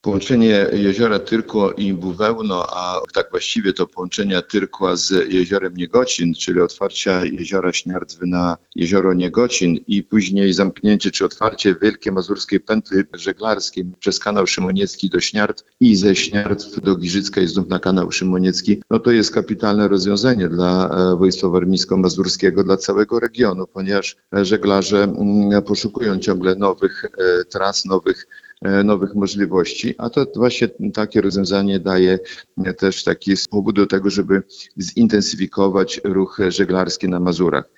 Połączenie jeziora Tyrkło i Buwełno, a tak właściwie to połączenia Tyrkła z jeziorem Niegocin, czyli otwarcia jeziora Śniardwy na jezioro Niegocin i później zamknięcie czy otwarcie Wielkiej Mazurskiej Pętli Żeglarskiej przez kanał Szymoniecki do Śniard i ze Śniardw do Giżycka i znów na kanał Szymoniecki, no to jest kapitalne rozwiązanie dla województwa warmińsko-mazurskiego, dla całego regionu, ponieważ żeglarze poszukują ciągle nowych tras, nowych możliwości, a to właśnie takie rozwiązanie daje też taki powód do tego, żeby zintensyfikować ruch żeglarski na Mazurach.